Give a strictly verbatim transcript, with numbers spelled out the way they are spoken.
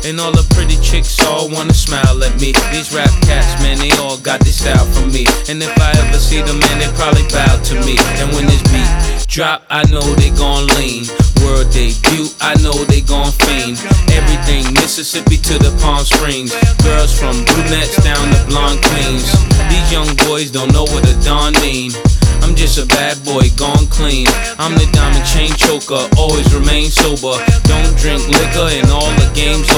And all the pretty chicks all wanna smile at me. These rap cats, man, they all got this style from me. And if I ever see them, man, they probably bow to me. And when this beat drop, I know they gon' lean. World debut, I know they gon' fiend. Everything Mississippi to the Palm Springs. Girls from brunettes down to blonde queens. These young boys don't know what a Don mean. I'm just a bad boy gone clean. I'm the diamond chain choker, always remain sober. Don't drink liquor and all the games over.